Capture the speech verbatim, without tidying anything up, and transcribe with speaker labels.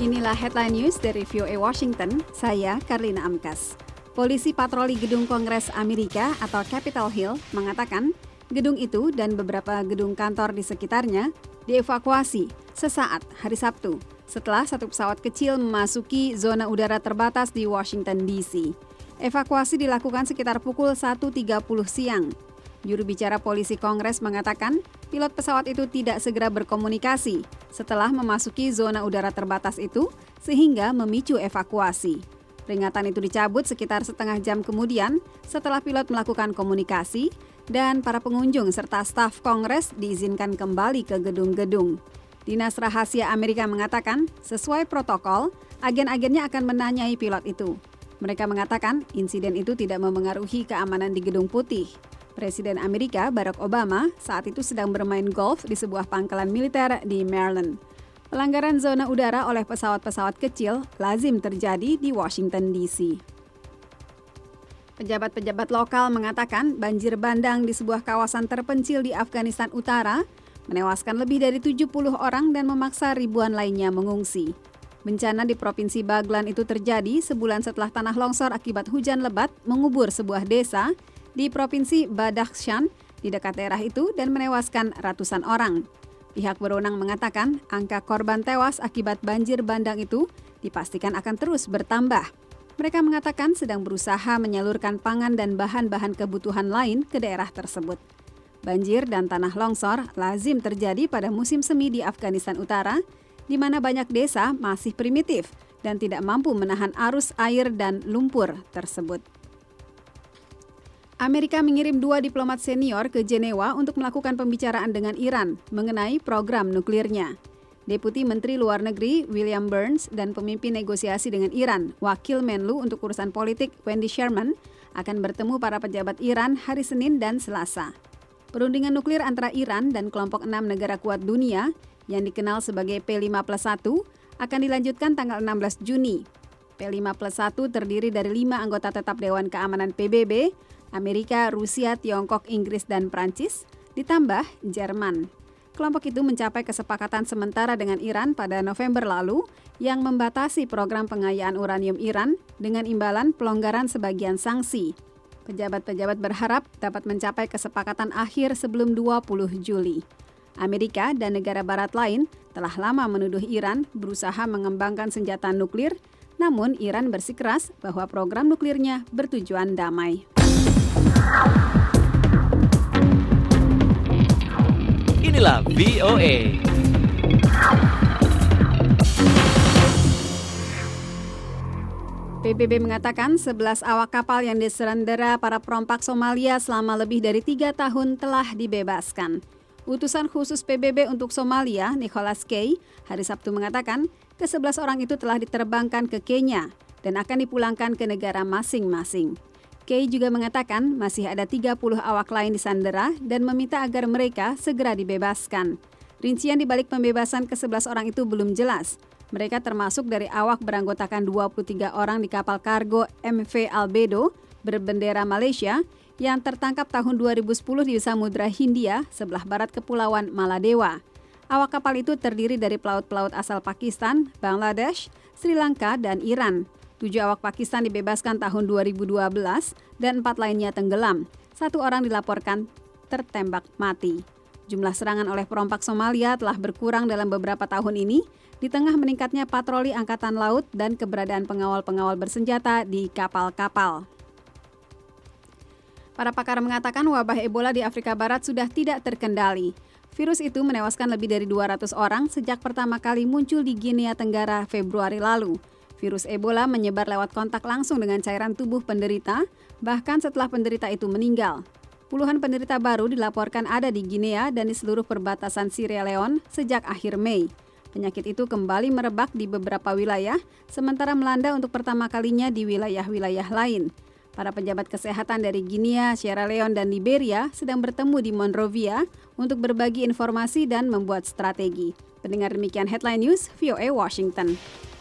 Speaker 1: Inilah headline news dari V O A Washington, saya Karlina Amkas. Polisi patroli gedung Kongres Amerika atau Capitol Hill mengatakan gedung itu dan beberapa gedung kantor di sekitarnya dievakuasi sesaat hari Sabtu setelah satu pesawat kecil memasuki zona udara terbatas di Washington D C. Evakuasi dilakukan sekitar pukul satu tiga puluh siang. Juru bicara polisi Kongres mengatakan pilot pesawat itu tidak segera berkomunikasi setelah memasuki zona udara terbatas itu sehingga memicu evakuasi. Peringatan itu dicabut sekitar setengah jam kemudian setelah pilot melakukan komunikasi dan para pengunjung serta staf Kongres diizinkan kembali ke gedung-gedung. Dinas Rahasia Amerika mengatakan sesuai protokol, agen-agennya akan menanyai pilot itu. Mereka mengatakan insiden itu tidak memengaruhi keamanan di Gedung Putih. Presiden Amerika Barack Obama saat itu sedang bermain golf di sebuah pangkalan militer di Maryland. Pelanggaran zona udara oleh pesawat-pesawat kecil lazim terjadi di Washington D C. Pejabat-pejabat lokal mengatakan banjir bandang di sebuah kawasan terpencil di Afghanistan Utara menewaskan lebih dari tujuh puluh orang dan memaksa ribuan lainnya mengungsi. Bencana di Provinsi Baghlan itu terjadi sebulan setelah tanah longsor akibat hujan lebat mengubur sebuah desa di Provinsi Badakhshan di dekat daerah itu dan menewaskan ratusan orang. Pihak berwenang mengatakan angka korban tewas akibat banjir bandang itu dipastikan akan terus bertambah. Mereka mengatakan sedang berusaha menyalurkan pangan dan bahan-bahan kebutuhan lain ke daerah tersebut. Banjir dan tanah longsor lazim terjadi pada musim semi di Afghanistan Utara, di mana banyak desa masih primitif dan tidak mampu menahan arus air dan lumpur tersebut. Amerika mengirim dua diplomat senior ke Jenewa untuk melakukan pembicaraan dengan Iran mengenai program nuklirnya. Deputi Menteri Luar Negeri William Burns dan pemimpin negosiasi dengan Iran, Wakil Menlu untuk urusan politik Wendy Sherman, akan bertemu para pejabat Iran hari Senin dan Selasa. Perundingan nuklir antara Iran dan kelompok enam negara kuat dunia yang dikenal sebagai P lima plus satu akan dilanjutkan tanggal enam belas Juni. P lima plus satu terdiri dari lima anggota tetap Dewan Keamanan P B B, Amerika, Rusia, Tiongkok, Inggris, dan Prancis, ditambah Jerman. Kelompok itu mencapai kesepakatan sementara dengan Iran pada November lalu yang membatasi program pengayaan uranium Iran dengan imbalan pelonggaran sebagian sanksi. Pejabat-pejabat berharap dapat mencapai kesepakatan akhir sebelum dua puluh Juli. Amerika dan negara barat lain telah lama menuduh Iran berusaha mengembangkan senjata nuklir, namun Iran bersikeras bahwa program nuklirnya bertujuan damai.
Speaker 2: Inilah V O A.
Speaker 1: P B B mengatakan sebelas awak kapal yang disandera para perompak Somalia selama lebih dari tiga tahun telah dibebaskan. Utusan khusus P B B untuk Somalia, Nicholas Kay, hari Sabtu mengatakan kesebelas orang itu telah diterbangkan ke Kenya dan akan dipulangkan ke negara masing-masing. Kay juga mengatakan masih ada tiga puluh awak lain disandera dan meminta agar mereka segera dibebaskan. Rincian di balik pembebasan kesebelas orang itu belum jelas. Mereka termasuk dari awak beranggotakan dua puluh tiga orang di kapal kargo M V Albedo berbendera Malaysia yang tertangkap tahun dua ribu sepuluh di Samudra Hindia sebelah barat Kepulauan Maladewa. Awak kapal itu terdiri dari pelaut-pelaut asal Pakistan, Bangladesh, Sri Lanka, dan Iran. Tujuh awak Pakistan dibebaskan tahun dua ribu dua belas dan empat lainnya tenggelam. Satu orang dilaporkan tertembak mati. Jumlah serangan oleh perompak Somalia telah berkurang dalam beberapa tahun ini di tengah meningkatnya patroli angkatan laut dan keberadaan pengawal-pengawal bersenjata di kapal-kapal. Para pakar mengatakan wabah Ebola di Afrika Barat sudah tidak terkendali. Virus itu menewaskan lebih dari dua ratus orang sejak pertama kali muncul di Guinea Tenggara Februari lalu. Virus Ebola menyebar lewat kontak langsung dengan cairan tubuh penderita, bahkan setelah penderita itu meninggal. Puluhan penderita baru dilaporkan ada di Guinea dan di seluruh perbatasan Sierra Leone sejak akhir Mei. Penyakit itu kembali merebak di beberapa wilayah, sementara melanda untuk pertama kalinya di wilayah-wilayah lain. Para pejabat kesehatan dari Guinea, Sierra Leone, dan Liberia sedang bertemu di Monrovia untuk berbagi informasi dan membuat strategi. Pendengar demikian Headline News, V O A Washington.